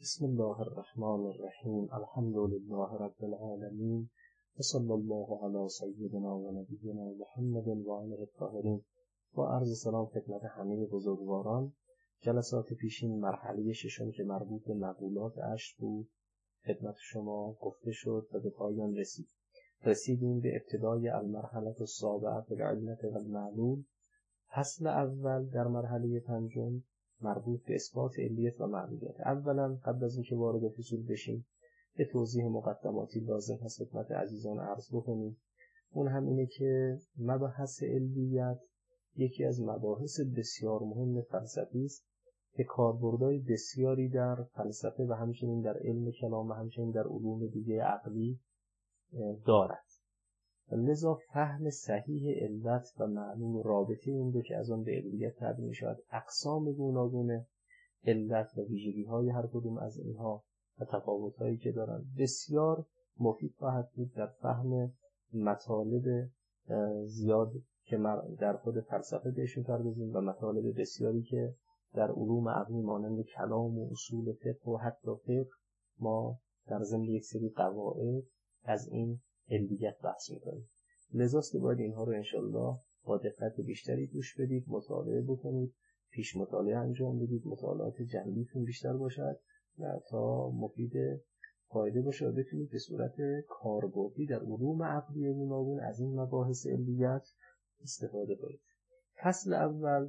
بسم الله الرحمن الرحیم. الحمد لله رب العالمین و صلی الله علی سیدنا و نبینا محمد و آله الطاهرین. با عرض سلام خدمت همه بزرگواران. جلسات پیشین مرحله ششم که مربوط به مقولات عشر بود خدمت شما گفته شد و به پایان رسیدیم به ابتدای المرحله السابعه بالعلة و المعلول. فصل اول در مرحله پنجم مربوط به اثبات علیت و معلولیت. اولا قبل از اینکه وارد فصول بشیم به توضیح مقدماتی لازم هست خدمت عزیزان عرض بکنیم. اون هم اینه که مبحث علیت یکی از مباحث بسیار مهم فلسفی است که کاربردهای بسیاری در فلسفه و همچنین در علم کلام و همچنین در علوم دیگه عقلی دارد. لذا فهم صحیح علت و معلول و رابطه این دو که از آن به علیت تعبیر می شود، اقسام گوناگون علت و ویژگی‌های هر کدوم از اینها و تفاوت‌هایی که دارند بسیار مفید خواهد بود در فهم مطالب زیاد که در خود فلسفه بهش می‌پردازیم و مطالب بسیاری که در علوم عقلی مانند کلام و اصول فقه و حتی فقه ما در ضمن یک سری قواعد از این علیت بحث می‌کنیم. لذاست که باید اینها رو انشالله با دقت بیشتری گوش بدید، مطالعه بکنید، پیش مطالعه انجام بدید، مطالعات جنبیتون بیشتر باشد و تا مفید فایده باشه و بتونید به صورت کاربردی در علوم عقلی گوناگون از این مباحث علیت استفاده کنید. فصل اول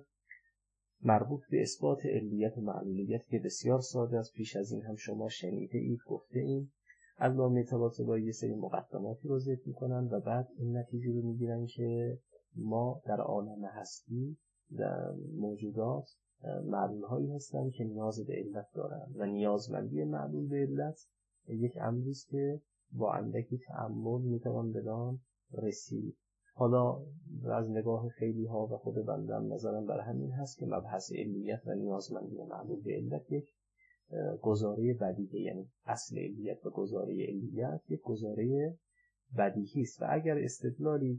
مربوط به اثبات علیت و معلولیت که بسیار ساده است. پیش از این هم شما شنیده اید، گفته اید. علامه طباطبایی یه سری مقدماتی رو ذکر میکنن و بعد این نتیجه رو میگیرن که ما در عالم هستی در موجودات معلول هایی هستن که نیاز به علت دارن و نیازمندی معلول به علت یک امری است که با اندکی تأمل میتوان بدان رسید. حالا از نگاه خیلی ها و خود بنده هم نظرم بر همین هست که مبحث علیت و نیازمندی معلول به علت یک گزاره بدیهی، یعنی اصل علیت و گزاره علیت یک گزاره بدیهی است و اگر استدلالی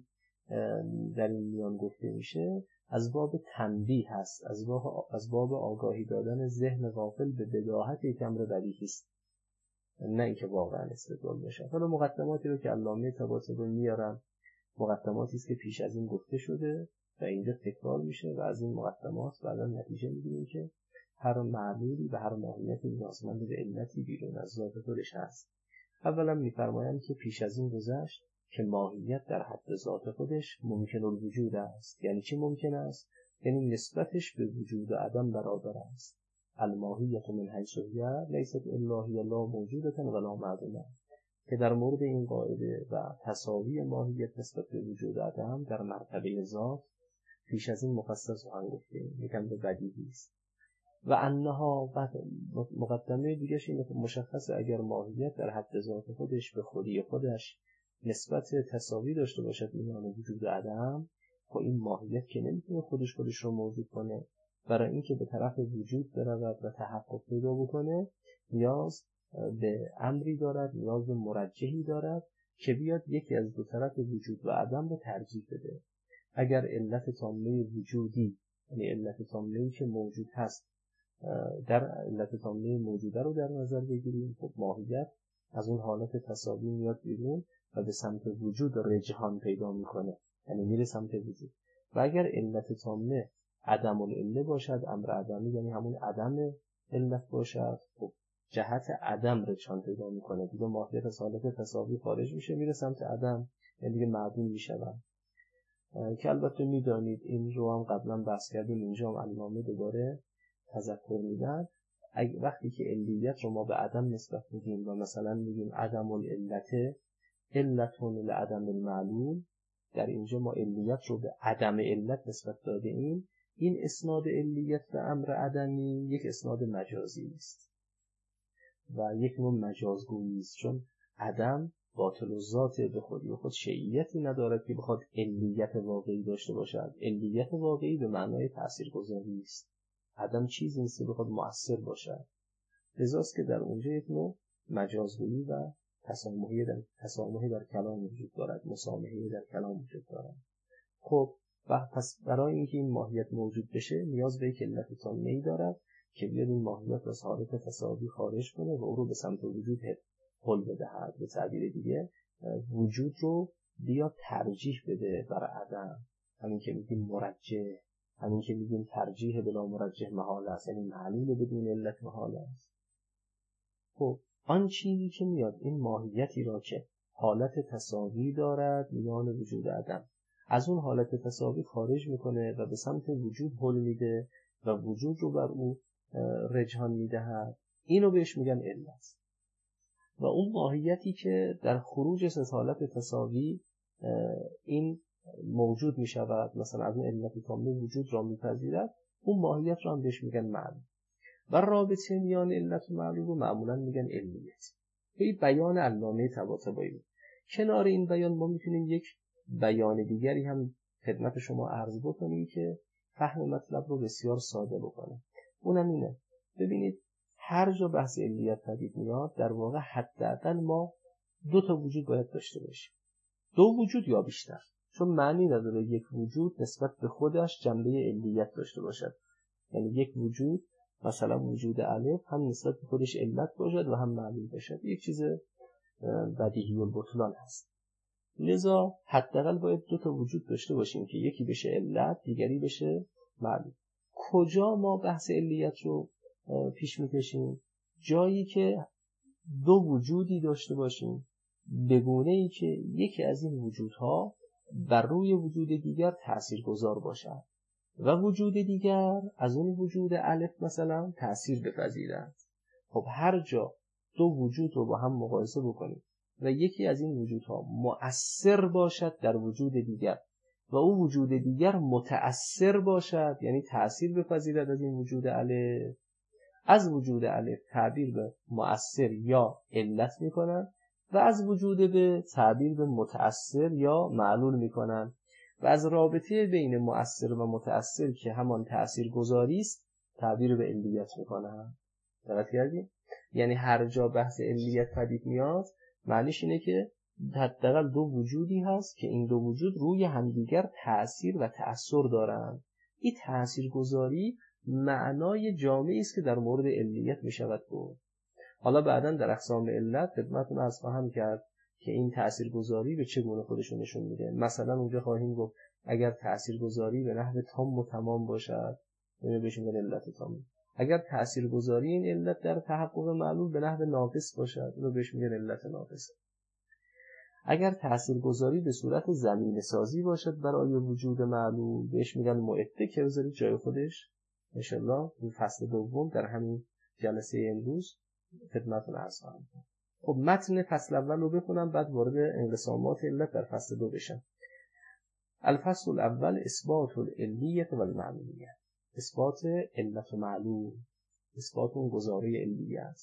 در این میان گفته میشه از باب تنبیه هست، از باب آگاهی دادن ذهن غافل به بداهت یک امر بدیهی است، نه اینکه واقعا استدلال بشه. حالا مقدماتی رو که علامه طباطبایی میارن مقدماتی است که پیش از این گفته شده و اینجا تکرار میشه و از این مقدمات بعدا نتیجه میگیریم که هر معلولی و هر ماهیتی نیازمند به علتی بیرون از ذات خودش هست. اولا میفرمایند که پیش از این گذشت که ماهیت در حد ذات خودش ممکن الوجود است. یعنی چی ممکن است؟ یعنی نسبتش به وجود و عدم برابر است. الماهیت من حیث هی لیست الا هی لا موجودة ولا معدومة، که در مورد این قاعده و تساوی ماهیت نسبت به وجود عدم در مرتبه ذات پیش از این مفصل سخن گفتیم، یکم به بدیهی است. و انها مقدمه دیگه‌ش اینه که مشخصه اگر ماهیت در حد ذات خودش به خودی خودش نسبت تساوی داشته باشد میان وجود و عدم، خب این ماهیت که نمیتونه خودش رو موجود کنه، برای اینکه به طرف وجود برود و تحقق پیدا بکنه نیاز به امری دارد، نیاز به مرجحی دارد که بیاد یکی از دو طرف وجود و عدم رو ترجیح بده. اگر علت تامه وجودی، یعنی علت تامه‌ای که موجود هست در علت تامه موجوده رو در نظر بگیریم، خب ماهیت از اون حالت تساوی میاد بیرون و به سمت وجود رجحان پیدا میکنه، یعنی میره سمت وجود. و اگر علت تامه عدم العله باشد، امر عدمی یعنی همون عدم علت باشد، خب جهت عدم رجحان پیدا میکنه، دیگه ماهیت از حالت تساوی خارج میشه، میره سمت عدم، یعنی دیگه معدوم میشود. که البته میدانید این رو هم قبلا بحث کردیم، اینجا هم علامه دوباره تذکر میدن. وقتی که علیت رو ما به عدم نسبت میدیم و مثلا میگیم عدم العلت علتون لعدم المعلول، در اینجا ما علیت رو به عدم علت نسبت داده ایم. این اسناد علیت به امر عدمی یک اسناد مجازی است و یک نوع مجازگویی است، چون عدم باطل و ذات به خودی و خود شیعیتی ندارد که بخواد علیت واقعی داشته باشد. علیت واقعی به معنای تاثیرگذاری است. عدم چیزی نیست که بخواد مؤثر باشد. لذاست که در اونجا یک نوع مجازگویی و تسامحی در کلام وجود دارد، مسامحه در کلام وجود دارد. خب پس برای اینکه این ماهیت موجود بشه نیاز به یک علت تامه‌ای دارد که بیاد این ماهیت از حالت تساوی خارج کنه و او رو به سمت وجود هل بدهد. به تعبیر دیگه وجود رو بیاد ترجیح بده بر عدم. همین که میگیم مرجح، همین که میگیم ترجیح بلا مرجح محال است، یعنی معلول بدون علت محال است. خب آن چیزی که میاد این ماهیتی را که حالت تساوی دارد میان وجود عدم، از اون حالت تساوی خارج میکنه و به سمت وجود هل میده و وجود رو بر او رجحان میدهد، اینو بهش میگن علت. و اون ماهیتی که در خروج از حالت تساوی این موجود میشود، مثلا از اون علت تامه وجود را میپذیرد، اون ماهیت را هم بهش میگن معلول. و رابطه میان علت و معلول رو معمولا میگن علمیت. این بیان علامه طباطبایی. کنار این بیان ما میتونیم یک بیان دیگری هم خدمت شما عرض بکنیم که فهم مطلب رو بسیار ساده بکنه. اونم اینه، ببینید هر جا بحث علیت پدید میاد در واقع حداقل ما 2 تا وجود باید داشته باشیم، 2 وجود یا بیشتر، چون معنی نداره یک وجود نسبت به خودش جنبه علیت داشته باشد. یعنی یک وجود مثلا وجود الف هم نسبت به خودش علت باشد و هم معلول باشد، یک چیز بدیهی البطلان هست. لذا حداقل باید 2 تا وجود داشته باشیم که یکی بشه علت، دیگری بشه معلول. کجا ما بحث علیت رو پیش میکشیم؟ جایی که 2 وجودی داشته باشیم به گونه‌ای که یکی از این وجودها بر روی وجود دیگر تاثیرگذار باشد و وجود دیگر از اون وجود الف مثلا تأثیر بپذیرد. خب هر جا 2 وجود رو با هم مقایسه بکنیم و یکی از این وجودها مؤثر باشد در وجود دیگر و او وجود دیگر متأثر باشد، یعنی تأثیر بپذیرد از این وجود الف، از وجود الف تعبیر به مؤثر یا علت میکنن و از وجود به تعبیر به متأثر یا معلول میکنن و از رابطه بین مؤثر و متأثر که همان تأثیر گذاری است تعبیر به علیت میکنن. دقت کردید؟ یعنی هر جا بحث علیت پدید میاد معنیش اینه که حداقل 2 وجودی هست که این 2 وجود روی همدیگر تأثیر و تأثیر دارند. این تأثیرگذاری معنای جامعی است که در مورد علیت می شود گفت. حالا بعداً در اقسام علت خدمتتون عرض خواهم کرد که این تأثیرگذاری به چه گونه خودشون نشون میده. مثلا اونجا خواهیم گفت اگر تأثیرگذاری به نحو تام و تمام باشد بهش میگن علت تام. اگر تأثیرگذاری این علت در تحقق معلول به نحو ناقص باشد اونو بهش میگن علت ناقص. اگر تأثیرگذاری به صورت زمینه سازی باشد برای وجود معلول بهش میگن معده که بذارید جای خودش انشالله این فصل دوم در همین جلسه امروز خدمتتون عرض خواهم کرد. خب متن فصل اول رو بخونم بعد وارد انقسامات علت در فصل 2 بشم. الفصل الاول اثبات العلیت و المعلولیت، اثبات علت و معلول، اثبات اون گزاره علیت.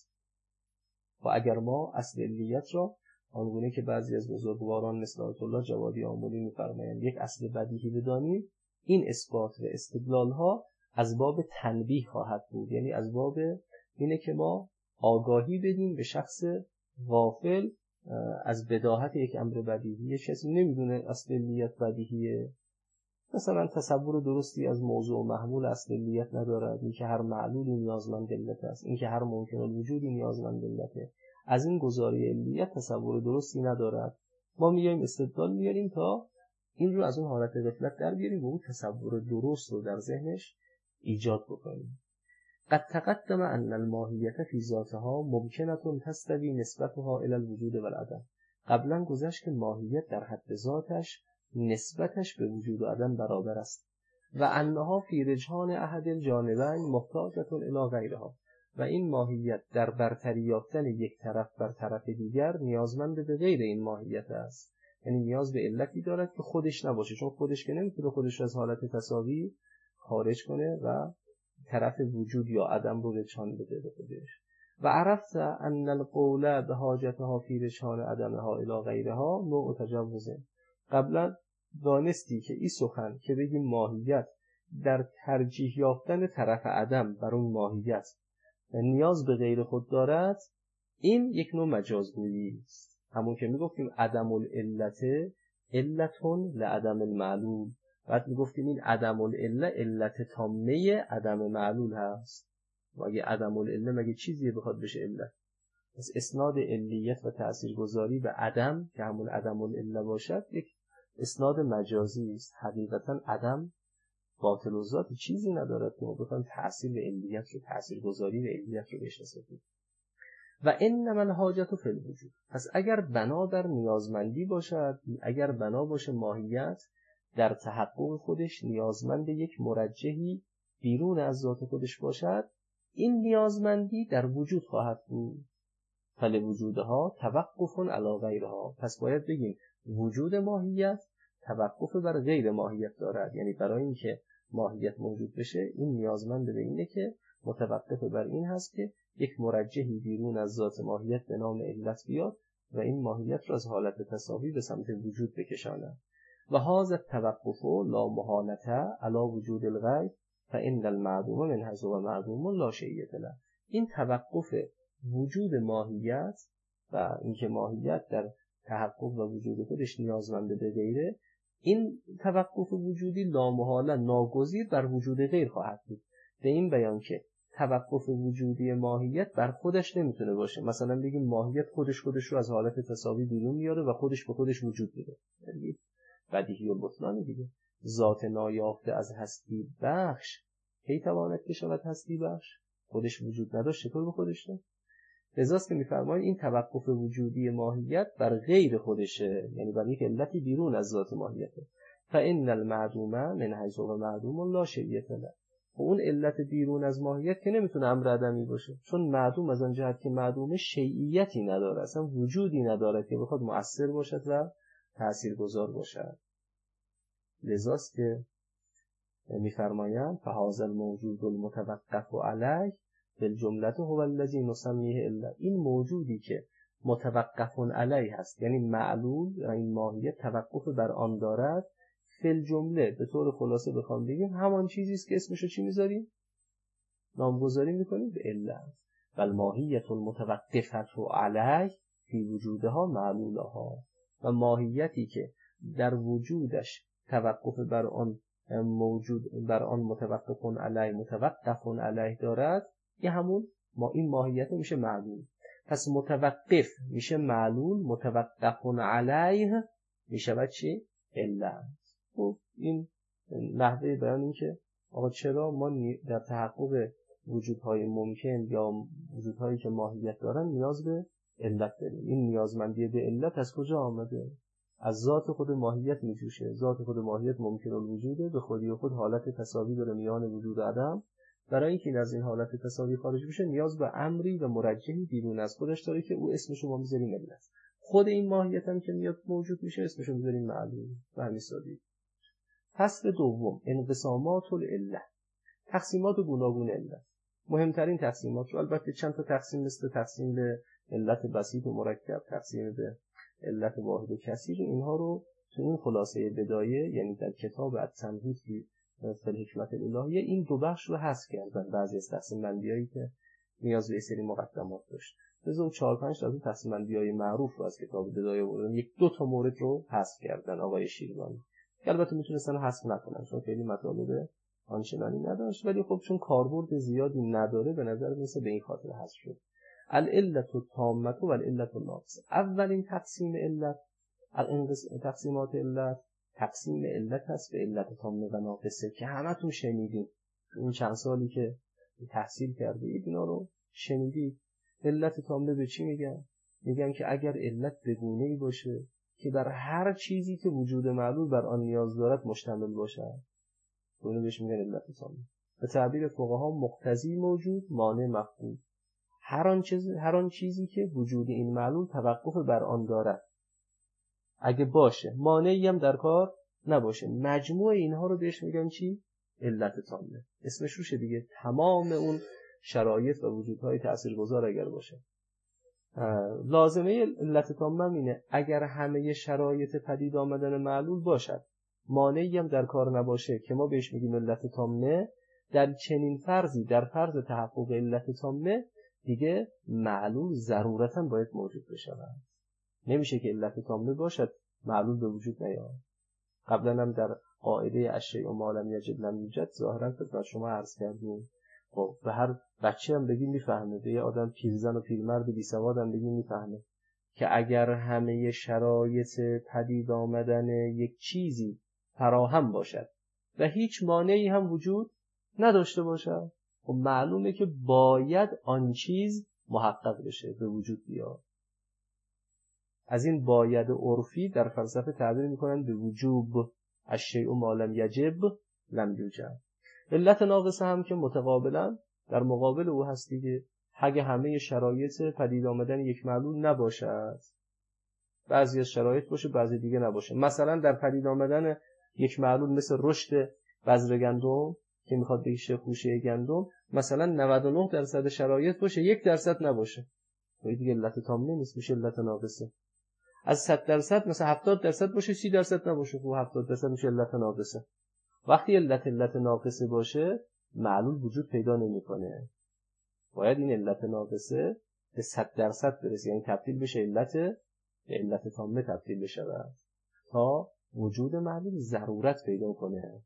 و اگر ما اصل علیت را آنگونه که بعضی از بزرگواران مثل آیت الله جوادی آملی می‌فرمایند یک اصل بدیهی بدانیم، این اثبات و استدلال ها از باب تنبیه خواهد بود، یعنی از باب اینه که ما آگاهی بدیم به شخص غافل از بداهت یک امر بدیهی. کسی نمیدونه اصل علیت بدیهیه، مثلا تصور درستی از موضوع و محمول اصل علیت ندارد، این که هر معلولی نیازمند علت است، این که هر ممکن الوجودی نیازمند علته، از این گزاره علیت تصور درستی ندارد. ما میایم استدلال میاریم تا این رو از اون حالت غفلت در بیاریم و اون تصور درست رو در ذهنش ایجاد بکنیم. قد تقدم ان الماهیت فی ذاتها ممکنه تستوی نسبتها الی الوجود و العدم. قبلا گذشت که ماهیت در حد ذاتش نسبتش به وجود و عدم برابر است و انها فی رجحان احد الجانبین محتاجة الی غیرها، و این ماهیت در برتری یافتن یک طرف بر طرف دیگر نیازمند به غیر این ماهیت است. یعنی نیاز به علتی دارد که خودش نباشه، چون خودش که نمیتونه خودش از حالت تساوی خارج کنه و طرف وجود یا عدم رو رجحان بده به خودش. و عرفت ان القول به حاجتها فی رجحان عدمها الی غیرها نوع تجوزه. قبلا دانستی که این سخن که بگیم ماهیت در ترجیح یافتن طرف عدم بر اون ماهیت نیاز به غیر خود دارد، این یک نوع مجازگویی است. همون که میگفتیم عدم العلت علتون لعدم المعلول، بعد میگفتیم این عدم العله علت تامه عدم معلول هست. مگه عدم العله مگه چیزیه بخواد بشه علت؟ پس اسناد علیت و تاثیرگذاری به عدم که همون عدم العله باشد یک اسناد مجازی است. حقیقتا عدم باطل و ذات چیزی ندارد که ما بخوایم تأثیر علیت رو تاثیرگذاری به علیت رو بشناسیم. و انما الحاجت فی الوجود. پس اگر بنا در نیازمندی باشد، اگر بنا باشه ماهیت در تحقق خودش نیازمند یک مرجحی بیرون از ذات خودش باشد، این نیازمندی در وجود خواهد بود. فلوجودها توقف علی غیرها. پس باید بگیم وجود ماهیت توقف بر غیر ماهیت دارد. یعنی برای اینکه ماهیت موجود بشه این نیازمند به اینه که متوقف بر این هست که یک مرجحی بیرون از ذات ماهیت به نام علت بیاد و این ماهیت را از حالت تساوی به سمت وجود بکشاند. و هذا التوقف لا محالة علی وجود الغیر فإن المعدوم من حيث هو معدوم لا شیء له. این توقف وجود ماهیت و اینکه ماهیت در تحقق و وجود خودش نیازمند به غیره، این توقف وجودی لامحاله ناگزیر بر وجود غیر خواهد بود. به این بیان که توقف وجودی ماهیت بر خودش نمیتونه باشه. مثلا بگیم ماهیت خودش رو از حالت تساوی بیرون میاره و خودش به خودش وجود میده. بدیهی البطلان دیگه. ذات نایافته از هستی بخش کی تواند که شود هستی بخش؟ خودش وجود نداشت چطور به خودش نه؟ لذاست که میفرمایید این توقف وجودی ماهیت بر غیر خودشه، یعنی بر یک علتی بیرون از ذات ماهیته. فإن المعدوم من حیث هو معدوم لا شیء له. و اون علت بیرون از ماهیت که نمیتونه امر عدمی باشه، چون معدوم از آن جهت که معدوم شیعیتی نداره، اصلا وجودی نداره که بخواد مؤثر باشد و تاثیرگذار باشد. لذاست که میفرمایند فهذا الموجود المتوقف علیه بالجمله هو الذی نسمیه الا. این موجودی که متوقف علیه هست یعنی معلول و این ماهیت توقف بر آن دارد، فی الجمله به طور خلاصه بخوام بگیم همان چیزی است که اسمشو چی میذاریم؟ نامگذاری میکنیم به علت. والماهیت المتوقفه علیه فی وجودها معلولها. و ماهیتی که در وجودش توقف بر آن موجود بر آن متوقف علیه دارد، یه همون این ماهیت میشه معلول. پس متوقف میشه معلول، متوقف علیه میشه چی؟ علت. خب این نحوه بیان این که آقا چرا ما در تحقق وجودهای ممکن یا وجودهایی که ماهیت دارن نیاز به علت داریم. این نیازمندی به علت از کجا آمده؟ از ذات خود ماهیت میجوشه. ذات خود ماهیت ممکن الوجوده، به خودی خود حالت تساوی داره میان وجود و عدم. برای اینکه از این حالت تساوی خارج بشه نیاز به امری و مرجحی بیرون از خودش داره که او اسمشو ما میذاریم علت. خود این ماهیت هم که میاد موجود میشه اسمشو میذاریم معلول. و همین سادگی. فصل دوم انقسامات العله. تقسیمات گوناگون علت. مهمترین تقسیمات رو البته چند تا تقسیم مثل تقسیم به علت بسیط و مرکب، تقسیم به علت واحد و کثیر، اینها رو تو این خلاصه بدایه یعنی در کتاب التمهید فی الحکمت الالهیه این دو بخش رو حذف کردن. بعضی از تقسیم بندیایی که نیاز به سری مقدمات داشت، مثلا 4-5 تا از اون تقسیم بندیای معروف رو از کتاب بدایه بردن، یک دو تا مورد رو حذف کردن آقای شیروانی. البته میتونستن حذف نکنن چون خیلی مطالب آنچنانی نداشت، ولی خب چون کاربرد زیادی نداره به نظر میسه به این خاطر حذف شد. العلت التامه و العلت الناقصه. اولین تقسیم علت، تقسیمات علت، تقسیم علت هست به علت تامه و ناقصه که همتون شنیدید. این چند سالی که تحصیل کردید اینا رو شنیدید. علت تامه به چی میگن؟ میگن که اگر علت به گونه‌ای باشه که بر هر چیزی که وجود معلول بر آن نیاز دارد مشتمل باشد، اون بهش میگن علت تامه. به تعبیر فقها مقتضی موجود، مانع مفقود. هر آن چیزی که وجود این معلول توقف بر آن دارد اگه باشه، مانعی هم در کار نباشه، مجموع اینها رو بهش میگن چی؟ علت تامه. اسمش روشه دیگه. تمام اون شرایط و وجودهای تاثیرگذار اگر باشه. لازمه علت تامه اینه اگر همه شرایط پدید آمدن معلول باشد، مانعی هم در کار نباشه که ما بهش میگیم علت تامه، در چنین فرضی، در فرض تحقق علت تامه دیگه معلول ضرورتاً باید موجود بشه. نمیشه که علت تامه باشد معلول به وجود نیاد. قبلا هم در قاعده الشیء ما لم یجد لم یوجد ظاهرا خدمت شما عرض کردیم. خب به هر بچه هم بگی میفهمه، به یه آدم پیرزن و پیرمرد و بیسواد هم بگی میفهمه که اگر همه شرایط پدید آمدن یک چیزی فراهم باشد و هیچ مانعی هم وجود نداشته باشد، خب معلومه که باید آن چیز محقق بشه، به وجود بیاد. از این باید عرفی در فلسفه تعبیر میکنن به وجوب، الشیء ما لم یجب لم یوجد. علت ناقصه هم که متقابلا در مقابل او هست دیگه. اگه همه شرایط پدید آمدن یک معلول نباشد، بعضی از شرایط باشه بعضی دیگه نباشه. مثلا در پدید آمدن یک معلول مثل رشد بذر گندم که میخواد بشه خوشه گندم، مثلا 99% شرایط باشه 1% نباشه، این دیگه علت تامه نیست، میشه علت ناقصه. از 100% مثلا 70% باشه 30% نباشه، خب 70% میشه علت ناقصه. وقتی علت ناقصه باشه معلول وجود پیدا نمیکنه. باید این علت ناقصه به 100% برسه، یعنی تبدیل بشه به علت تامه تبدیل بشه تا وجود معلول ضرورت پیدا کنه.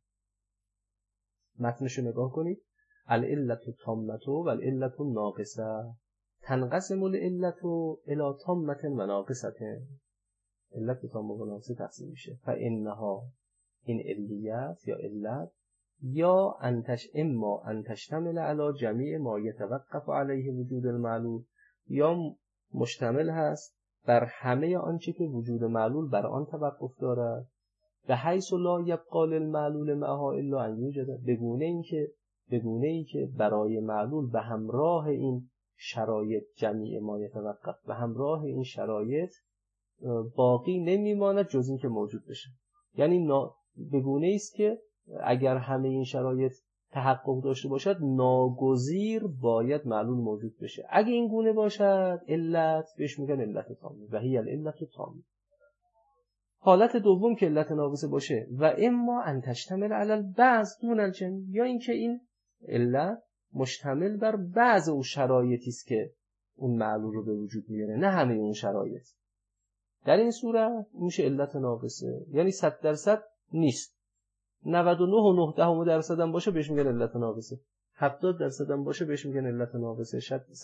متنشو نگاه کنید. العلت تامه و العلت ناقصه تنقسم العلت الی تامه و ناقصه. علت تامه و ناقصه تقسیم میشه. فانها این علیت یا علت یا اما ان تشتمل علی جمیع ما یتوقف علیه وجود المعلول، یا مشتمل هست بر همه آنچه که وجود معلول بر آن توقف دارد، به حیث لا یبقى للمعلول معها الا ان یوجد، به گونه ای که برای معلول به همراه این شرایط جمیع ما یتوقف، به همراه این شرایط باقی نمیماند جز این که موجود بشه. یعنی به گونه ای است که اگر همه این شرایط تحقق داشته باشد ناگزیر باید معلول موجود بشه. اگه این گونه باشد علت بهش میگن علت تامه و هی العلت تامه. حالت دوم که علت ناقصه باشه و اما ان تشتمل علی البعض دون الجمع، یا اینکه این علت مشتمل بر بعض اون شرایطی است که اون معلول رو به وجود میاره، نه همه اون شرایط. در این صورت میشه علت ناقصه، یعنی 100% نیست. 99.9% هم باشه بهش میگن علت ناقصه. 70% هم باشه بهش میگن علت ناقصه.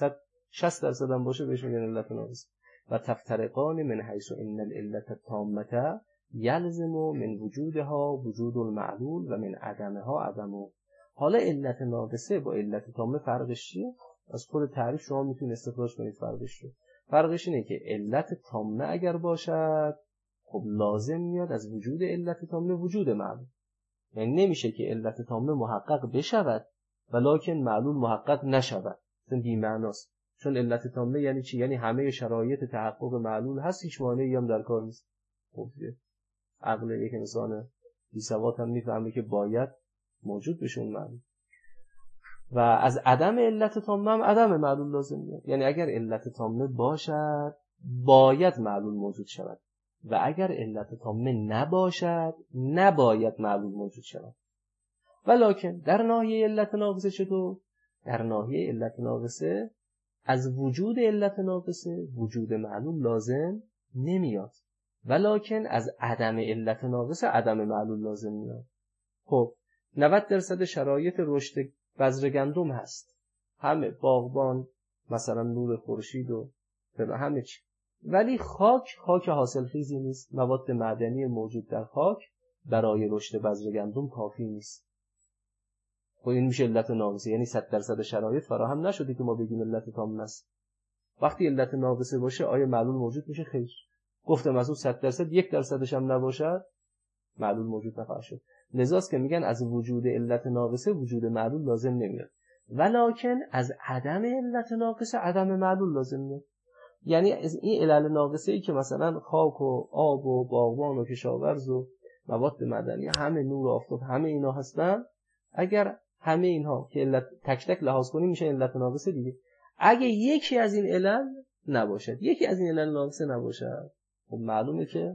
60% هم باشه بهش میگن علت ناقصه. و تفترقان من حیث ان العلت التامه یلزم من وجودها وجود المعلول و من عدمها عدمه. حالا علت ناقصه با علت تامه فرقش چیه؟ از خود تعریف شما میتونید استخراج کنید فرقش رو. فرقش اینه که علت تامه اگر باشد خب لازم میاد از وجود علت تامه وجود معلول. یعنی نمیشه که علت تامه محقق بشود ولکن معلول محقق نشود، اصلا بی‌معناست. چون علت تامه یعنی چی؟ یعنی همه شرایط تحقق معلول هست، هیچ مانعی هم در کار نیست. خب عقل یک انسان بی‌سواد هم میفهمه که باید موجود بشه اون معلول. و از عدم علت تامه هم عدم معلول لازم میاد. یعنی اگر علت تامه باشد باید معلول موجود شود و اگر علت تامه نباشد نباید معلول موجود شود. ولکن در ناحیه علت ناقصه چطور؟ در ناحیه علت ناقصه از وجود علت ناقصه وجود معلول لازم نمیاد، ولکن از عدم علت ناقصه عدم معلول لازم میاد. خب 90% شرایط رشد بذر گندم هست، همه باغبان مثلا نور خورشید و همه چی، ولی خاک حاصل خیزی نیست. مواد معدنی موجود در خاک برای رشد بذر گندم کافی نیست. خب این میشه علت ناقصه، یعنی 100% شرایط فراهم نشده که ما بگیم علت تامه است. وقتی علت ناقصه باشه آیا معلول موجود میشه؟ خیر. گفتم از اون 100% 1% هم نباشد معلول موجود نخواهد شد. لذاست که میگن از وجود علت ناقصه وجود معلول لازم نمیاد، ولکن از عدم علت ناقصه عدم معلول لازم میاد. یعنی از این علل ناقصه ای که مثلا خاک و آب و باغبان و کشاورز و مواد معدنی همه نور و آفتاب همه اینا هستن، اگر همه اینها که علت تک تک لحاظ کنیم میشه علت ناقصه دیگه. اگه یکی از این علل نباشد، یکی از این علل ناقصه نباشد، خب معلومه که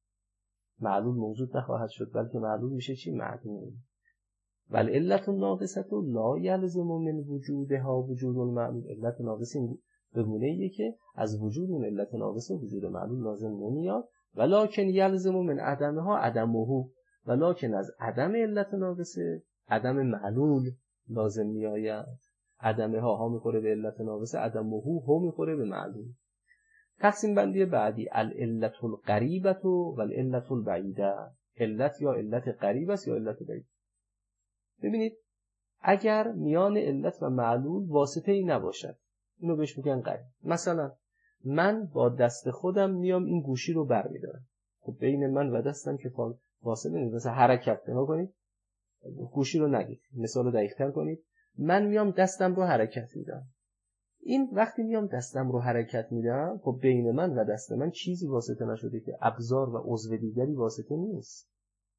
معلول موجود نخواهد شد، بلکه معلول میشه چی؟ معدوم. ولی علت ناقصه لا یلزم من وجودها وجود المعلول. علت ناقصه به گونه‌ایه که از وجود اون علت ناقصه وجود معلول لازم نمیاد، ولکن یلزم من عدمها عدمه، ولکن از عدم علت ناقصه عدم معلول لازم میآید. عدمه ها میخوره به علت ناقصه، عدم هو میخوره به معلول. تقسیم بندی بعدی العلت القریبه و العلت البعیده. علت یا علت قریب است یا علت بعید. ببینید اگر میان علت و معلول واسطه ای نباشد اینو بهش میگن قریب. مثلا من با دست خودم میام این گوشی رو برمیدارم، خب بین من و دستم که فاصله نیست، مثلا حرکت نگاه کنید، گوشی رو نگید، مثال رو دقیق‌تر کنید، من میام دستم رو حرکت میدم. این وقتی میام دستم رو حرکت میدم، خب بین من و دست من چیزی واسطه نشده که ابزار و عضو دیگری واسطه نیست.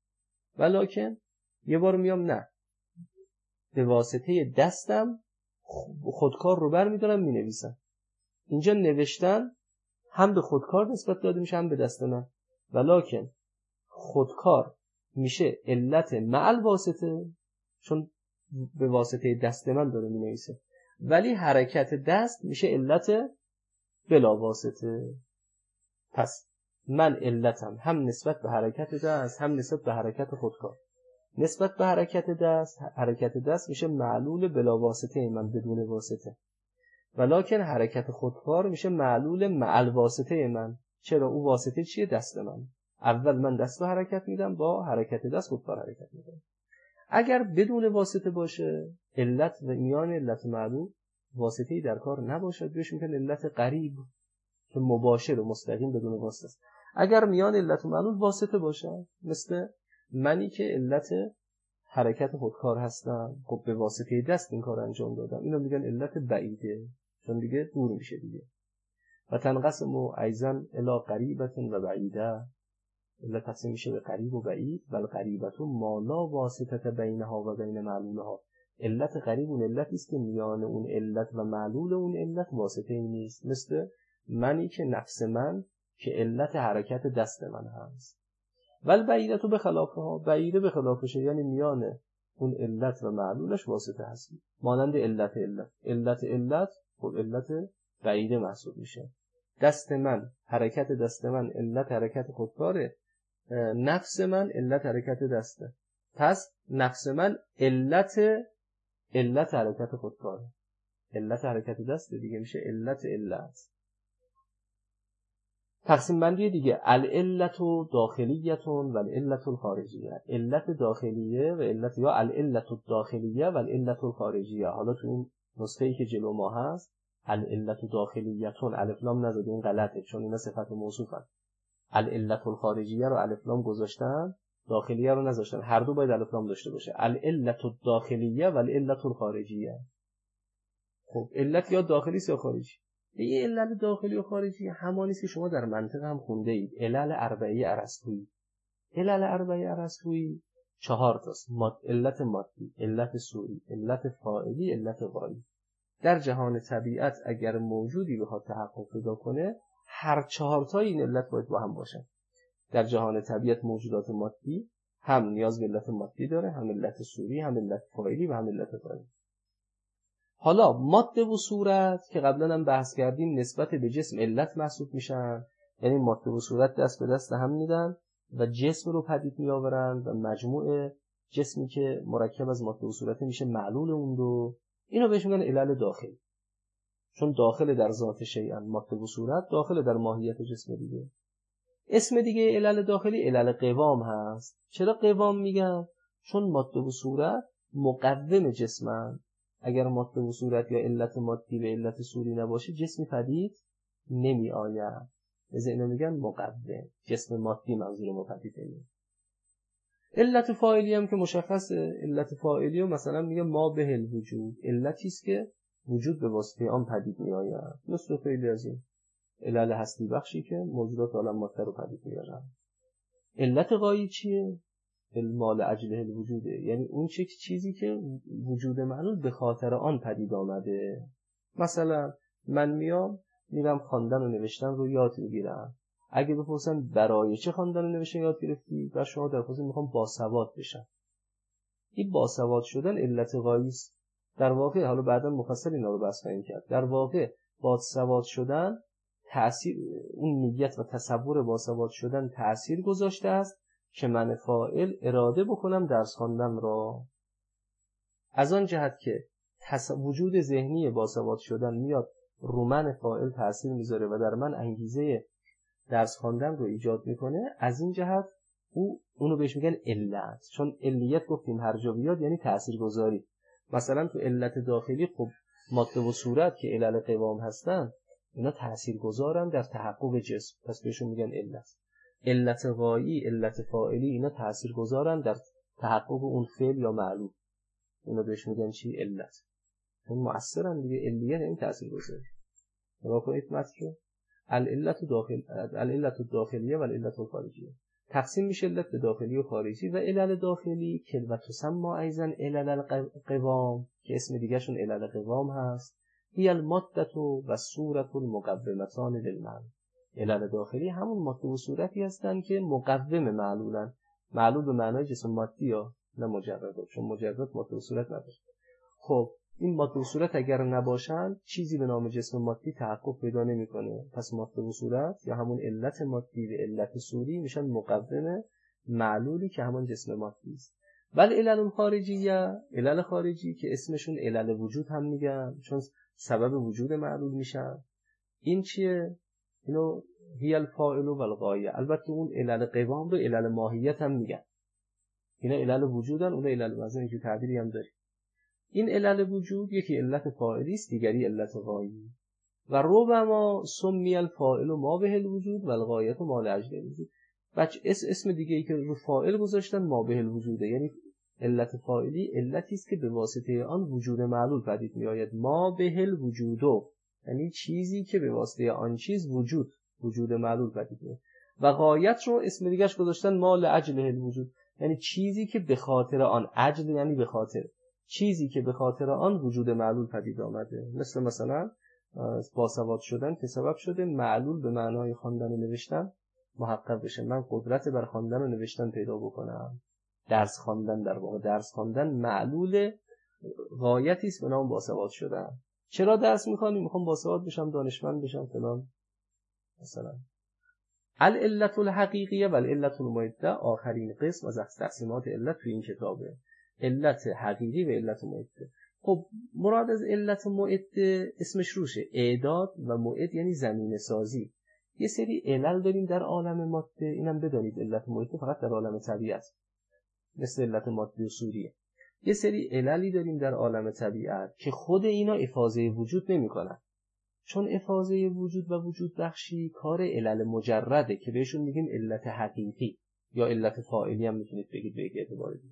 ولکن یه بار میام نه، به واسطه دستم خودکار رو برمیدارم مینویسم. اینجا نوشتن هم به خودکار نسبت داده میشه هم به دست من، ولکن خودکار میشه علت مع واسطه چون به واسطه دست من داره مینویسه، ولی حرکت دست میشه علت بلا واسطه. پس من علتم هم نسبت به حرکت دست هم نسبت به حرکت خودکار. نسبت به حرکت دست میشه معلول بلا واسطه من بدون واسطه، ولکن حرکت خودکار میشه معلول مع واسطه من. چرا؟ اون واسطه چیه؟ دست من. اول من دست رو حرکت میدم، با حرکت دست خودکار حرکت میدم. اگر بدون واسطه باشه، علت و میان علت معلول واسطه‌ای در کار نباشد، بهش میگن علت قریب که مباشر و مستقیم بدون واسطه است. اگر میان علت و معلول واسطه باشه، مثل منی که علت حرکت خودکار هستم، خب به واسطه دست این کار انجام دادم، اینو میگن علت بعیده چون دیگه دور میشه دیگه. و تنقسم ایضا الی قریبه و بعیده. علت تقسیم میشه به قریب و بعید. و القریبه ما لا واسطه بینها و بین معلولها. علت قریب اون علتی است که میان اون علت و معلول اون علت واسطه ای نیست، مثل منی که نفس من که علت حرکت دست من هست. ولی بعیده تو به خلافها، بعیده به خلافشه، یعنی میان اون علت و معلولش واسطه هست، مانند علت خب علت بعیده محسوب میشه. دست من، حرکت دست من علت حرکت خودکاره، نفس من علت حرکت دسته، پس نفس من علت حرکت خودکاره، علت حرکت دسته دیگه، میشه علت. تقسیم بندی دیگه العلت داخلیه و العلت خارجیه. علت داخلیه و علت، یا العلت داخلیه و العلت خارجیه. حالا تو این نسخه‌ای که جلو ما هست العلت داخلیه الف لام نذارید، این غلطه چون اینا صفت موصوفن. العلت خارجیه رو الف لام گذاشتن، داخلیه رو نذاشتن، هر دو باید الف لام داشته باشه. العلت داخلیه و العلت خارجیه. خب علت یا داخلی است یا خارجی. یه علت داخلی و خارجی همانی است که شما در منطق هم خونده اید. علل اربعه ارسطویی. علل اربعه ارسطویی 4 تاست. علت مادی، علت صوری، علت فاعلی، علت غایی. در جهان طبیعت اگر موجودی بخواد تحقق پیدا کنه، هر 4 تا این علت باید با هم باشن. در جهان طبیعت موجودات مادی هم نیاز به علت مادی داره، هم علت صوری، هم علت فاعلی و هم علت غایی. حالا ماده و صورت که قبلا هم بحث کردیم نسبت به جسم علت محسوب میشن، یعنی ماده و صورت دست به دست هم میدن و جسم رو پدید میآورن و مجموع جسمی که مرکب از ماده و صورت میشه معلول اون دو. اینو بهش میگن علل داخلی، چون داخل در ذات شیئا ماده و صورت، داخل در ماهیت جسم دیگه. اسم دیگه علل داخلی علل قوام هست. چرا قوام میگن؟ چون ماده و صورت مقوم جسمن. اگر ماده و صورت یا علت مادی به علت صوری نباشه جسمی پدید نمی آید. از اینا میگن مقوم. جسم مادی منظور ما پدید نمیاد. علت فاعلی هم که مشخصه. علت فاعلی هم مثلا میگه ما به الوجود، علتی است که وجود به واسطه آن پدید می آید. مثل خیلی از این علل هستی بخشی که موجودات عالم ماده رو پدید میارن. علت غایی چیه؟ المال اجله الوجوده، یعنی اون چیزی که وجود معلول به خاطر آن پدید آمده. مثلا من میرم خواندن و نوشتن رو یاد میگیرم. اگه بپرسن برای چه خواندن و نوشتن یاد گرفتی؟ و شما در خصوص میخوام باسواد بشم. این باسواد شدن علت غایی است. در واقع حالا بعدا مفصل اینا رو بحث خواهیم کرد. در واقع باسواد شدن تأثیر، اون نیت و تصور باسواد شدن تأثیر گذاشته است که من فاعل اراده بکنم درس خواندن را. از آن جهت که وجود ذهنی باسواد شدن میاد رو من فاعل تأثیر میذاره و در من انگیزه درس خواندن رو ایجاد میکنه، از این جهت اونو بهش میگن علت. چون علیت گفتیم هر جا بیاد یعنی تاثیرگذاری. مثلا تو علت داخلی خب ماده و صورت که علل قوام هستن اینا تاثیرگذارن در تحقق جسم، پس بهشون میگن علت. علت غایی، علت فاعلی اینا تاثیرگذارن در تحقق اون فعل یا معلول، اینا بهش میگن چی؟ علت. اون مؤثرن دیگه، علیت این تاثیرگذاری. نگاه کنید متن رو. العلت الداخلیه و العلت الخارجیه. تقسیم میشه علت به داخلی و خارجی. و علل داخلی که و تسمى ایضا علل القوام که اسم دیگه شون علل قوام هست، هی الماده و صورت المقومتان للمعنی. علل داخلی همون ماده و صورتی هستن که مقوم معلولن. معلول به معنای جسم مادی یا نه مجرد، چون مجرد ماده و صورت نداره. خب این ماده و صورت اگر نباشن چیزی به نام جسم مادی تحقق پیدا نمیکنه. پس ماده و صورت یا همون علت مادی و علت صوری میشن مقوم معلولی که همون جسم مادی است. ولی علل خارجیه، علل خارجی که اسمشون علل وجود هم میگن چون سبب وجود معلول میشن. این چیه؟ اینو هی الفاعل و الغایه. البته اون علل قوام رو علل ماهیت هم میگن. اینا علل وجودن، اون علل وزن که تعبیری هم داره. این علل وجود یکی علت فاعلی است، دیگری علت غایی. و ربما سمی الفاعل ما به الوجود و الغایه ما لاجل الوجود. بچه اسم دیگه ای که رو فاعل گذاشتن ما به الوجوده، یعنی علت فاعلی علتی است که به واسطه آن وجود معلول پدید می آید. ما به الوجودو یعنی چیزی که به واسطه آن چیز وجود معلول پدید می آید. و غایت رو اسم دیگه‌اش گذاشتن ما لاجل الوجود، یعنی چیزی که به خاطر آن، اجل یعنی به خاطر، چیزی که به خاطر آن وجود معلول پدید آمده. مثلا باسواد شدن که سبب شده معلول به معنای خواندن و نوشتن محقق بشه. من قدرت بر خواندن و نوشتن پیدا بکنم. درس خواندن، در واقع درس خواندن معلول غایتی است به نام باسواد شدن. چرا درس میخوانیم؟ میخوام باسواد بشم، دانشمند بشم فلان. مثلا العلت الحقیقیه و العلت المعده آخرین قسم از تقسیمات علت تو این کتابه. علت حقیقی و علت معده. خب مراد از علت معده اسمش روشه، اعداد و معد یعنی زمینه سازی. یه سری علل داریم در عالم ماده، اینم بدانید علت معده فقط در عالم طبیعت مثل علت ماده و صوریه. یه سری عللی داریم در عالم طبیعت که خود اینا افاضه وجود نمی‌کنن، چون افاضه وجود و وجود بخشی کار علل مجرده که بهشون میگیم علت حقیقی یا علت فاعلی هم میتونید بگید به یک اعتبار دیگه.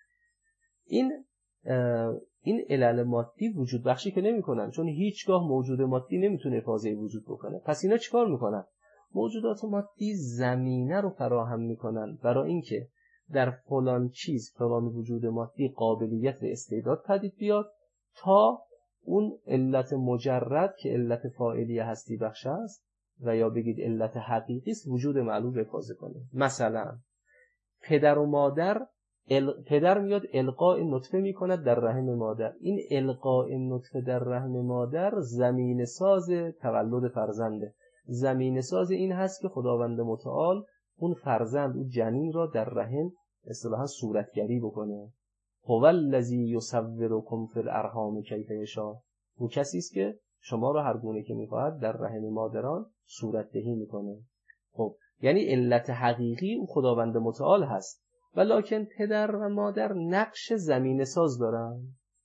این علل مادی وجود بخشی که نمی‌کنن، چون هیچگاه موجود مادی نمیتونه افاضه وجود بکنه. پس اینا چیکار میکنن؟ موجودات مادی زمینه رو فراهم میکنن برای اینکه در فلان چیز، فلان وجود مادی قابلیت و استعداد پدید بیاد تا اون علت مجرد که علت فاعلی هستی بخش است و یا بگید علت حقیقی است وجود معلول افاضه کنه. مثلا پدر و مادر، پدر میاد القاء نطفه میکند در رحم مادر. این القاء نطفه در رحم مادر زمینه ساز تولد فرزنده. زمینه ساز این هست که خداوند متعال اون فرزند، اون جنین را در رحم اصطلاحاً صورتگری بکنه. هو الذی یصورکم فی الارحام کیف یشاء. اون کسی است که شما را هر گونه که میخواهد در رحم مادران صورت دهی میکنه. خب یعنی علت حقیقی اون خداوند متعال هست، ولکن پدر و مادر نقش زمینه ساز دارن،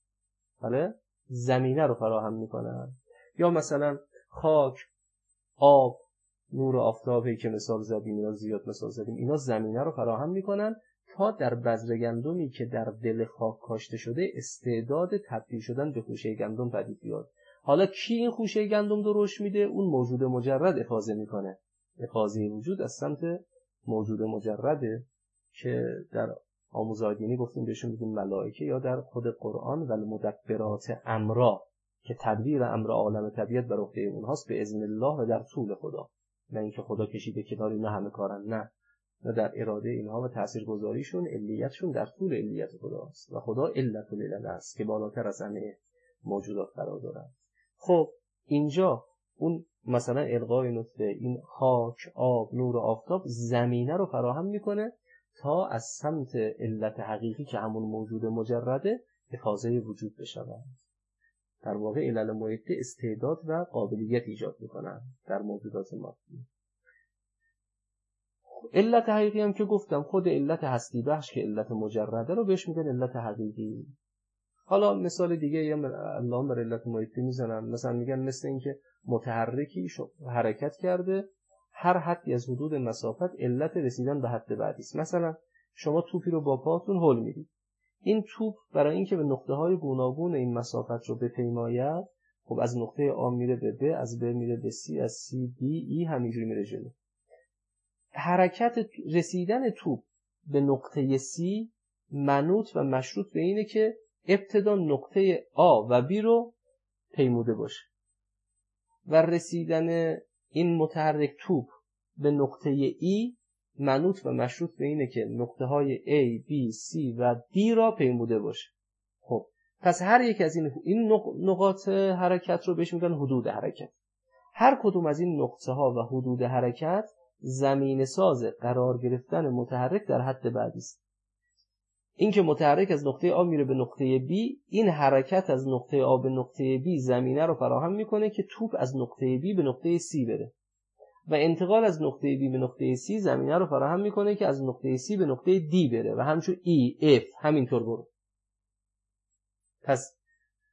بله زمینه رو فراهم میکنن. یا مثلا خاک، آب، نور آفتابی که مثال زدیم، اینا زیاد مثال زدیم، اینا زمینه رو فراهم میکنن تا در بذر گندمی که در دل خاک کاشته شده استعداد تبدیل شدن به خوشه گندم پدید بیاد. حالا کی این خوشه گندم رو رشد میده؟ اون موجود مجرد افاضه میکنه. افاضه وجود از سمت موجود مجرده که در آموزهای دینی گفتیم بهشون میگیم ملائکه، یا در خود قرآن و المدبرات امرا که تدبیر امر عالم طبیعت بر عهده اونهاست به اذن الله و در طول خدا. نه اینکه خدا کشیده کنار اینا همه کارن، نه در اراده اینها و تاثیرگذاریشون، علیتشون در طول علیت خداست و خدا علت العلل است که بالاتر از همه موجودات قرار دارن. خب اینجا اون مثلا القای نطفه، این خاک، آب، نور و آفتاب زمینه رو فراهم میکنه تا از سمت علت حقیقی که همون موجود مجرده افاضه وجود بشود. در واقع علل معده استعداد و قابلیت ایجاد میکنن در موجودات مادی. علت حقیقی هم که گفتم خود علت هستی بخش که علت مجرده رو بهش میگن علت حقیقی. حالا مثال دیگه یا اللهم بر علت معده میزنن، مثلا میگن مثل این که متحرکی حرکت کرده هر حدی از حدود مسافت علت رسیدن به حد بعدی است. مثلا شما توپی رو با پاتون هل میدید، این توپ برای اینکه به نقطه‌های گوناگون این مسافت رو بپیماید، خب از نقطه آ میره به ب، از ب میره به سی، از سی دی ای، همینجوری میره جلو. حرکت رسیدن توپ به نقطه سی منوط و مشروط به اینه که ابتدا نقطه آ و بی رو پیموده باشه و رسیدن این متحرک توپ به نقطه ای منوط و مشروط به اینه که نقطه های A, B, C و D را پیموده باشه. خب پس هر یک از این نقاط حرکت رو بهش میگن حدود حرکت. هر کدوم از این نقطه ها و حدود حرکت زمینه ساز قرار گرفتن متحرک در حد بعدی است. این که متحرک از نقطه آ میره به نقطه B، این حرکت از نقطه آ به نقطه B زمینه رو فراهم میکنه که توپ از نقطه B به نقطه C بره و انتقال از نقطه B به نقطه C زمینه رو فراهم میکنه که از نقطه C به نقطه D بره و همچون E, F همینطور برو. پس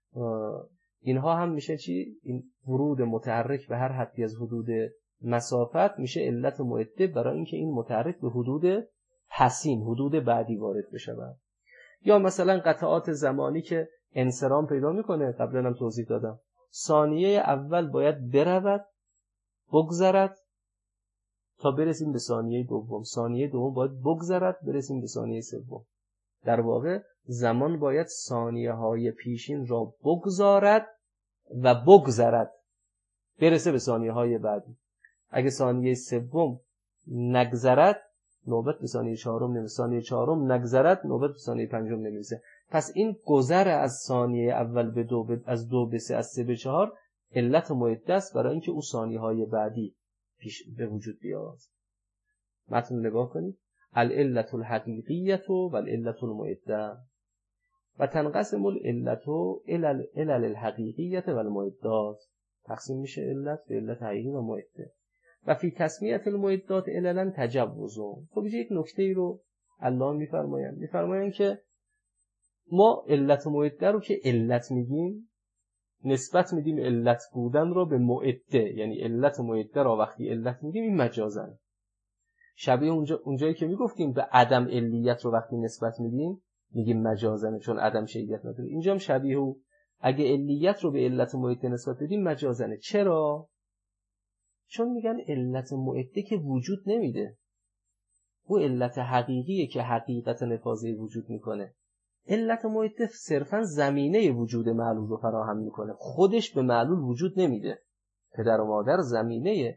اینها هم میشه چی؟ این ورود متحرک به هر حدی از حدود مسافت میشه علت معده برای اینکه این متحرک به حدود حسین، حدود بعدی وارد بشه. یا مثلا قطعات زمانی که انصرام پیدا میکنه، قبلا هم توضیح دادم، ثانیه اول باید برود، بگذرد تا برسیم به ثانیه دوم، ثانیه دوم باید بگذرد برسیم به ثانیه سوم. در واقع زمان باید ثانیه های پیشین را بگذارد و بگذرد برسه به ثانیه های بعدی. اگه ثانیه سوم نگذرد نوبت به ثانیه چهارم نمیرسه، ثانیه چهارم نگذرد نوبت به ثانیه پنجم نمیرسه. پس این گذر از ثانیه اول به دو، از دو به سه، از سه به چهار علت معده است برای اینکه اون ثانیه های بعدی پیش به وجود بیاد. متن نگاه کنید. العلت الحقیقیه و العلت المعده و تنقسم العلت الى العلل الحقیقیه و المعدات. تقسیم میشه علت به علت حقیقی و معده. و فی تسمیه المعدات عللا تجوزون. خب یک نکته ای رو الله میفرمایند که ما علت معده رو که علت میگیم نسبت میدیم علت بودن رو به معده، یعنی علت معده رو وقتی علت میگیم این مجازن. شبیه اونجایی که میگفتیم به عدم علیت رو وقتی نسبت میگیم مجازن چون عدم شیعیت نداره. اینجا هم شبیه او، اگه علیت رو به علت معده نسبت بدیم مجازنه. چرا؟ چون میگن علت معده که وجود نمیده، او علت حقیقیه که حقیقت نفاذی وجود میکنه. علت معده صرفا زمینه وجود معلول رو فراهم میکنه، خودش به معلول وجود نمیده. پدر و مادر زمینه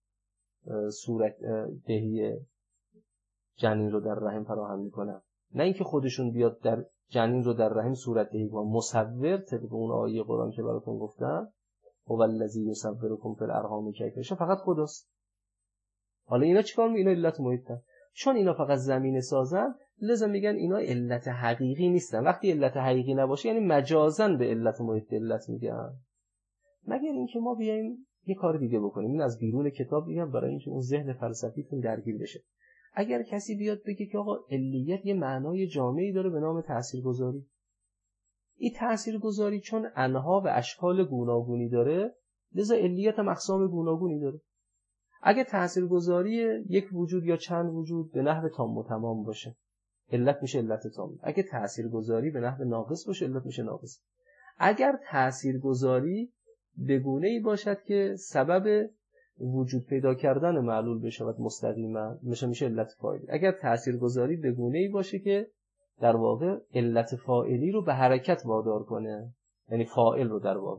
صورت دهی جنین رو در رحم فراهم میکنن، نه اینکه خودشون بیاد در جنین رو در رحم صورت دهی کنه. مصور طبق اون آیه قرآن که براتون گفتم هو الذی یصورکم فی الارحام کیف یشاء، فقط خداست. حالا اینا چیکار میکنن؟ اینا علت معده، چون اینا فقط زمینه سازن لذا میگن اینا علت حقیقی نیستن. وقتی علت حقیقی نباشه یعنی مجازن به علت معده علت میگن. مگر اینکه ما بیایم یه کار دیگه بکنیم، این از بیرون کتاب میگم برای اینکه اون ذهن فلسفیتون درگیر بشه. اگر کسی بیاد بگه که آقا علیت یه معنای جامعی داره به نام تاثیرگذاری، این تاثیرگذاری چون انواع و اشکال گوناگونی داره لذا علیت هم اقسام گوناگونی داره. اگه تاثیرگذاری یک وجود یا چند وجود به نحو تام و تمام باشه علت میشه علت تام، اگه تاثیرگذاری به نحو ناقص باشه علت میشه ناقص. اگر تاثیرگذاری به گونه‌ای باشد که سبب وجود پیدا کردن معلول بشود مستقیما میشه علت فاعلی. اگر تاثیرگذاری به گونه‌ای باشه که در واقع علت فاعلی رو به حرکت وادار کنه، یعنی فاعل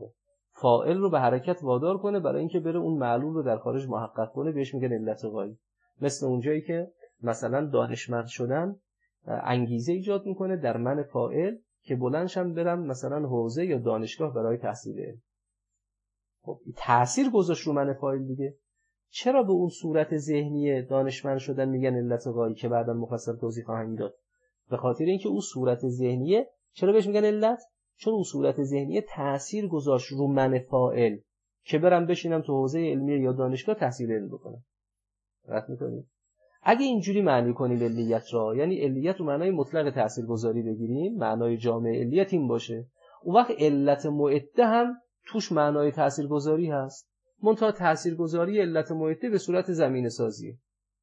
رو به حرکت وادار کنه برای اینکه بره اون معلول رو در خارج محقق کنه، بهش میگن علت غایی. مثل اونجایی که مثلا دانشمند شدن انگیزه ایجاد میکنه در من فاعل که بلندشم برم مثلا حوزه یا دانشگاه برای تحصیل علم. خب تأثیر گذاشت رو من فاعل دیگه. چرا به اون صورت ذهنی دانشمند شدن میگن علت غایی که بعدا مفصل توضیح خواهم داد؟ به خاطر اینکه اون صورت ذهنیه. چرا بهش میگن علت؟ چون اون صورت ذهنی تأثیر گذاشت رو من فاعل که برم بشینم تو حوزه علمیه یا دانشگاه تحصیل علم بکنم. رد می‌کنید؟ اگه اینجوری معنی کنیم علیت را، یعنی علیت رو معنای مطلق تاثیرگذاری بگیریم، معنای جامع علیت این باشه، اون وقت علت معده هم توش معنای تاثیرگذاری هست. منتها تاثیرگذاری علت معده به صورت زمینه سازیه.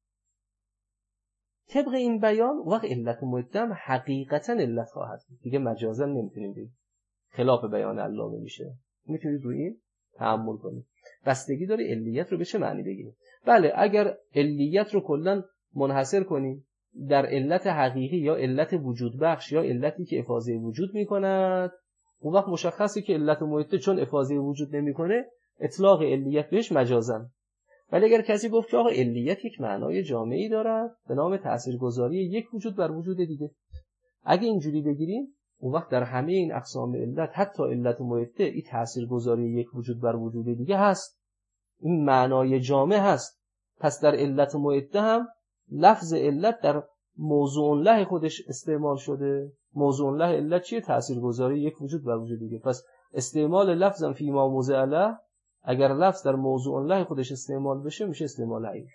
طبق این بیان اون وقت علت معده هم حقیقتا علت خواهد بود. دیگه مجازا نمیتونیم بگیم. خلاف بیان علامه میشه. میتونید روی این تأمل کنید. بستگی داره علیت رو به چه معنی بگیریم. بله اگر علیت رو کلا منحصر کنیم در علت حقیقی یا علت وجود بخش یا علتی که افاضه وجود میکند، اون وقت مشخصه که علت معده چون افاضه وجود نمیکنه اطلاق علیت بهش مجازن. ولی اگر کسی گفت که آقا علیت یک معنای جامعی دارد به نام تاثیرگذاری یک وجود بر وجود دیگه، اگه اینجوری بگیریم اون وقت در همه این اقسام علت حتی علت معده این تاثیرگذاری یک وجود بر وجود دیگه هست، این معنای جامع هست. پس در علت معده هم لفظ علت در موضوع له خودش استعمال شده. موضوع له علت چیه؟ تاثیرگذاری یک وجود بر وجود دیگه. پس استعمال لفظم فی ما موضع له، اگر لفظ در موضوع له خودش استعمال بشه میشه استعمال حقیقی.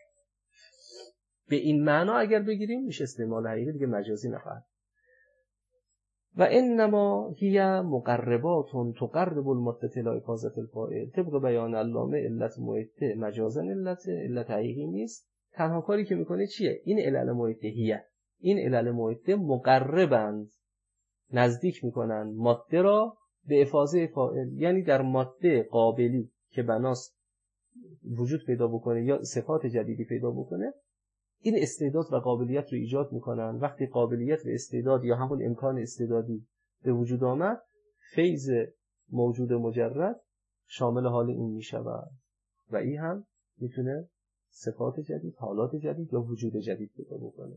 به این معنا اگر بگیریم میشه استعمال حقیقی، دیگه مجازی نخواهد. و انما هی مقربات تقرب الماده الى افاضه الفاعل. طبق بیان علامه علت معده مجازا علت حقیقی نیست. تنها کاری که میکنه چیه؟ این علل معده هیه، این علل معده مقربند، نزدیک میکنن ماده را به افاضه فاعل، یعنی در ماده قابلی که بناس وجود پیدا بکنه یا صفات جدیدی پیدا بکنه، این استعداد و قابلیت رو ایجاد میکنن. وقتی قابلیت و استعداد یا همون امکان استعدادی به وجود آمد، فیض موجود مجرد شامل حال این میشود و این هم میتونه صفات جدید، حالات جدید یا وجود جدید پیدا بکنه.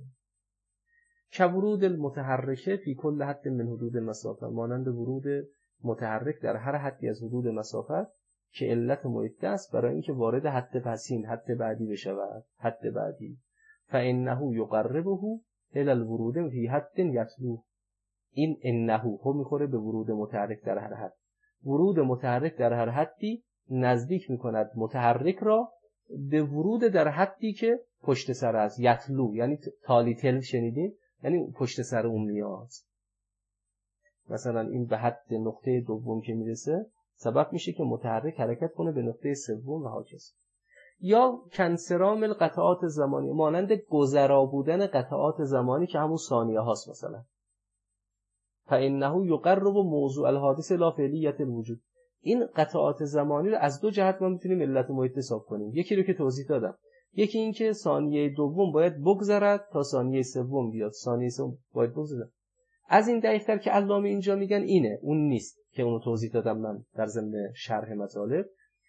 کورود المتحرکه فی کل حد من حدود مسافه، مانند ورود متحرک در هر حدی از حدود مسافت که علت معده است برای اینکه وارد حد پسین، حد بعدی بشود، حد بعدی. فانه یقربه الى الورود فی حد یتلو. این انه هم میخوره به ورود متحرک در هر حد. ورود متحرک در هر حدی نزدیک میکند متحرک را به ورود در حدی که پشت سر است. یتلو یعنی تالی تل، شنیدین؟ یعنی پشت سر اون میاد. مثلا این به حد نقطه دوم که میرسه سبب میشه که متحرک حرکت کنه به نقطه سوم و هاکذا. یا کنسرام القطعات زمانی، مانند گذرا بودن قطعات زمانی که همون ثانیه هاست. مثلا فانه یقرب موضوع الحادث لا فعلیت الوجود. این قطعات زمانی رو از دو جهت ما میتونیم علت محیط حساب کنیم. یکی رو که توضیح دادم، یکی این که ثانیه دوم باید بگذرد تا ثانیه سوم بیاد، ثانیه سوم باید بگذرد. از این دقیق‌تر که علامه اینجا میگن اینه، اون نیست که اونو توضیح دادم من در ضمن شرح مطالب.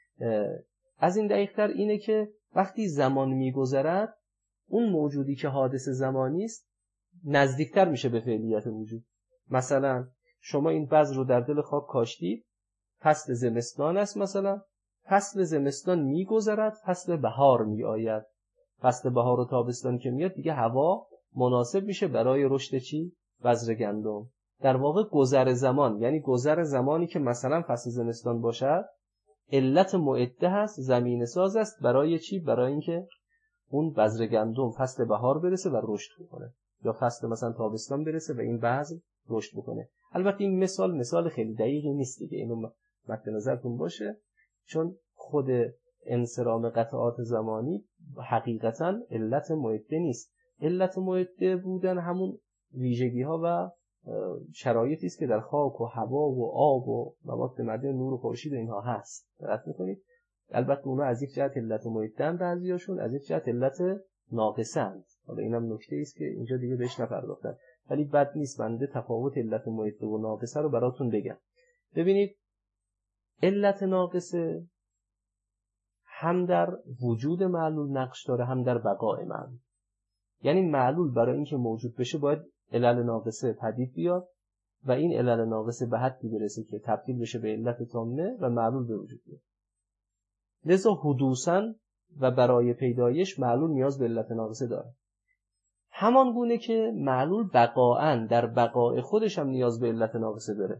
از این دقیق‌تر اینه که وقتی زمان میگذرد اون موجودی که حادث زمانی است نزدیکتر میشه به فعلیت وجود. مثلا شما این بذر رو در دل خاک کاشتید، فصل زمستان است، مثلا فصل زمستان میگذرد، فصل بهار میآید. فصل بهار و تابستان که میاد دیگه هوا مناسب میشه برای رشد چی؟ بذر گندم. در واقع گذر زمان، یعنی گذر زمانی که مثلا فصل زمستان باشد، علت معده هست، زمینه ساز است برای چی؟ برای اینکه اون بذر گندم فصل بهار برسه و رشد بکنه، یا فصل مثلا تابستان برسه و این بذر رشد بکنه. البته این مثال خیلی دقیقی نیست دیگه، اینو مد نظرتون باشه، چون خود انصرام قطعات زمانی حقیقتا علت معده نیست. علت معده بودن همون ویژگی ها و شرایطی است که در خاک و هوا و آب و مواد معدنی، نور و خورشید و اینها هست. دقت می‌کنید؟ البته اونها از یک جهت علت معده، بعضیاشون از یک جهت علت ناقصند. حالا اینم نکته است که اینجا دیگه بهش نپرداختم، ولی بد نیست بنده تفاوت علت معده و ناقصه رو براتون بگم. ببینید علت ناقصه هم در وجود معلول نقش داره، هم در بقای معلول. یعنی معلول برای اینکه موجود بشه باید علل ناقصه پدید بیاد و این علل ناقصه به حدی برسه که تبدیل بشه به علت تامه و معلول به وجود بیاد. لذا حدوثاً و برای پیدایش معلول نیاز به علت ناقصه داره. همان گونه که معلول بقاءً در بقای خودش هم نیاز به علت ناقصه داره.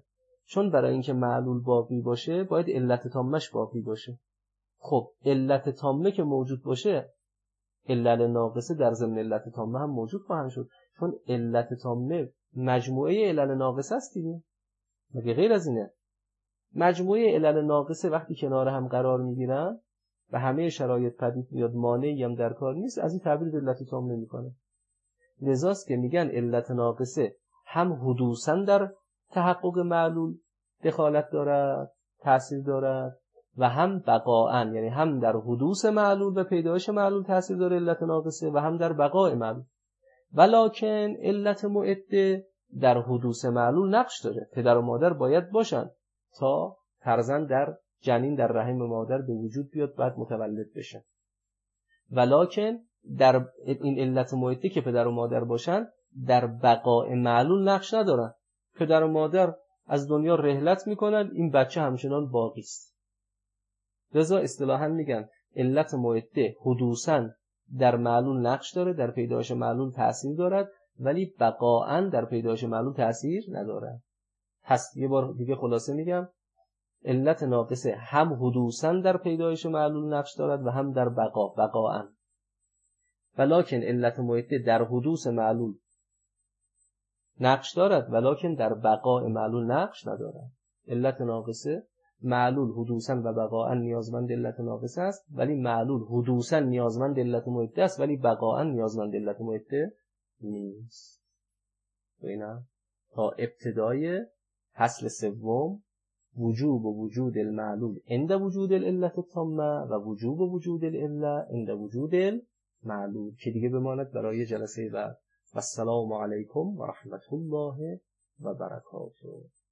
چون برای اینکه معلول باقی باشه باید علت تامش باقی باشه. خب علت تامه که موجود باشه، علل ناقصه در ضمن علت تامه هم موجود خواهند شد، چون علت تامه مجموعه علل ناقصه است دیگه، مگه غیر از اینه؟ مجموعه علل ناقصه وقتی کنار هم قرار میگیرن و همه شرایط پدید میاد، مانعی هم در کار نیست، از این تعبیر به علت تام نمیکنه. لذاست که میگن علت ناقصه هم حدوثاً در تحقق معلول دخالت دارد، تأثیر دارد، و هم بقاءً، یعنی هم در حدوث معلول و پیدایش معلول تأثیر داره علت ناقصه و هم در بقاء معلول. ولکن علت معده در حدوث معلول نقش داره. پدر و مادر باید باشن تا فرزند در جنین در رحم مادر به وجود بیاد، بعد متولد بشه. ولکن در این علت معده که پدر و مادر باشن در بقاء معلول نقش ندارن. پدر و مادر از دنیا رحلت میکنن، این بچه همچنان باقی است. لذا اصطلاحاً میگن علت معده حدوثاً در معلول نقش داره، در پیدایش معلول تأثیر دارد، ولی بقاءً در پیدایش معلول تأثیر ندارد. پس یه بار دیگه خلاصه میگم، علت ناقصه هم حدوثاً در پیدایش معلول نقش دارد و هم در بقاءً. ولکن علت معده در حدوث معلول نقش دارد ولکن در بقاء معلول نقش ندارد. علت ناقصه معلول حدوثاً و بقاءً نیازمند علت ناقصه است، ولی معلول حدوثاً نیازمند علت معده است ولی بقاءً نیازمند علت معده نیست. ببینم تا ابتدای فصل سوم، وجوب و وجود المعلول عند وجود العلت التامه و وجوب و وجود العله عند وجود المعلول که دیگه بماند برای جلسه بعد. و السلام علیکم و رحمت الله و برکاته.